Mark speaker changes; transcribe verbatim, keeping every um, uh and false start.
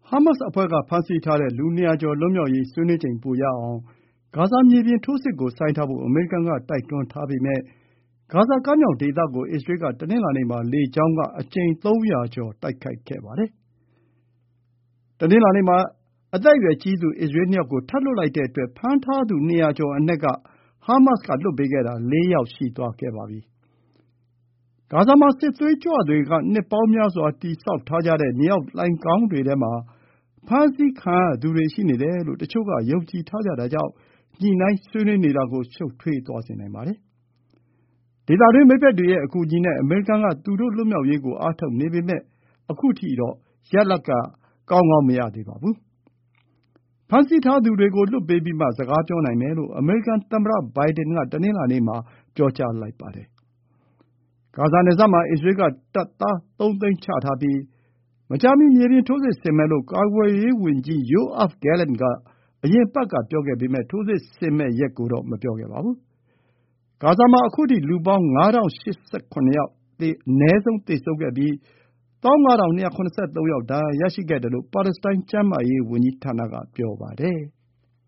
Speaker 1: ဟာမတ်စ်အဖွဲ့ကဖမ်းဆီးထားတဲ့လူနှစ်ရာကျော်လွတ်မြောက်ရေးဆွေးနွေးချိန်ပိုရအောင်ဂါဇာမြေပြင်ထိုးစစ်ကိုဆိုင်းထားဖို့အမေရိကန်ကတိုက်တွန်းထားပေမဲ့ဂါဇာကမ်းမြောင်ဒေသကိုအစ္စရေးကတနင်္လာနေ့မှာလေကြောင်းကအကြိမ်သုံးရာကျော်တိုက်ခိုက်ခဲ့ပါတယ်။တနင်္လာနေ့မှာအသက်အရွယ်ကြီးသူအစ္စရေးနှစ်ယောက်ကိုထပ်လွှတ်လိုက်တဲ့အတွက်ဖမ်းထားသူနှစ်ရာကျော်အနက်ကဟာမတ်စ်ကလွှတ်ပေးခဲ့တာလေးယောက်ရှိသွားခဲ့ပါပြီ။ဂါဇာမှာစစ်သွေးကြွတွေကနှစ်ပေါင်းများစွာတည်ဆောက်ထားကြတဲ့မြေအောက်လိုဏ်ခေါင်းတွေထဲမှာဖမ်းဆီးခံရသူတွေရှိနေတယ်လို့တချို့ကယုံကြည်ထားကြတာကြောင့်ညှိနှိုင်းဆွေးနွေးနေတာကိုရှုပ်ထွေးသွားစေနိုင်ပါတယ်။ဒေသတွင်းမိတ်ဘက်တွေရဲ့အကူအညီနဲ့အမေရိကန်ကသူတို့လွတ်မြောက်ရေးကိုအားထုတ်နေပေမဲ့ခုထိတော့ရလဒ်ကကောင်းကောင်းမရသေးပါဘူး။ဖမ်းဆီးထားသူတွေကိုလွှတ်ပေးပြီးမှစကားပြောနိုင်မယ်လို့အမေရိကန်သမ္မတဘိုင်ဒန်ကတနင်္လာနေ့မှာပြောကြားလိုက်ပါတယ်။ဂါဇာနယ်စပ်မှာအစ္စရေးကတပ်သားသုံးသိန်းချထားပြီးမကြာမီမြေပြင်ထိုးစစ်ဆင်မယ်လို့ကာကွယ်ရေးဝန်ကြီး ယိုအာဗ် ဂဲလန့်က အရင်အပတ်ကပြောခဲ့ပေမဲ့ထိုးစစ်ဆင်မယ့်ရက်ကိုတော့မပြောခဲ့ပါဘူး။ဂါဇာမှာခုထိလူပေါင်း ငါးထောင်ရှစ်ဆယ်ခုနစ် ယောက်အနည်းဆုံးသေဆုံးခဲ့ပြီး ၁၅,၂၇၃ ယောက်ဒဏ်ရာရရှိခဲ့တယ်လို့ပါလက်စတိုင်းကျန်းမာရေးဝန်ကြီးဌာနကပြောပါတယ်။